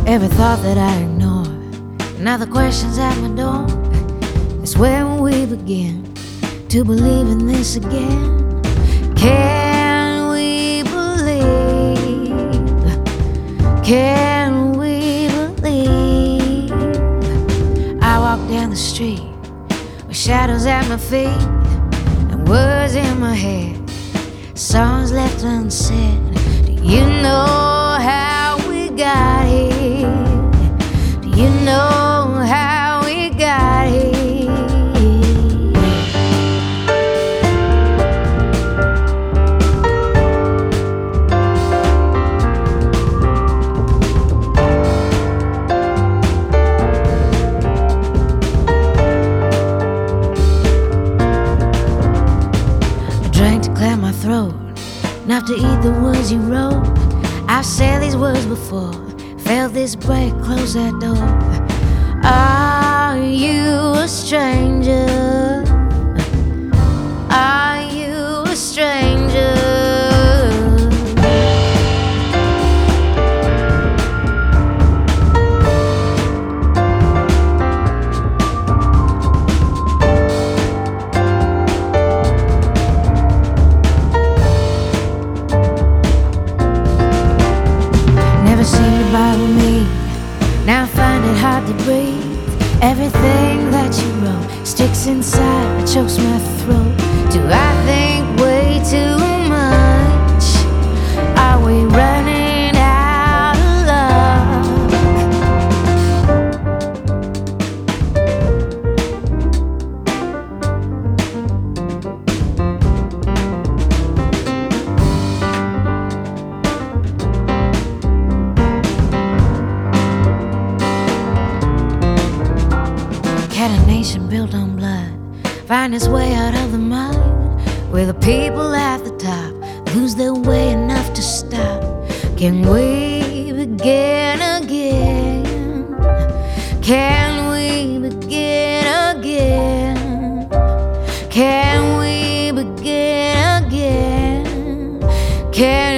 Every thought that I ignore, now the questions at my door. It's when we begin to believe in this again. Can we believe? Can we believe? I walk down the street with shadows at my feet and words in my head, songs left unsaid. Do you know how we got here? Do you know how we got here? Drank to clear my throat, enough to eat the words you wrote. I've said these words before, felt this break, close that door. Are you a stranger? Are you a stranger? Never seemed to bother me, now I find it hard to breathe. Everything that you wrote sticks inside, chokes my throat. Do I think way too much? Are we running out of love? Can a nation built on blood find its way out of the mud, where the people at the top lose their way enough to stop? Can we begin again? Can we begin again? Can we begin again? Can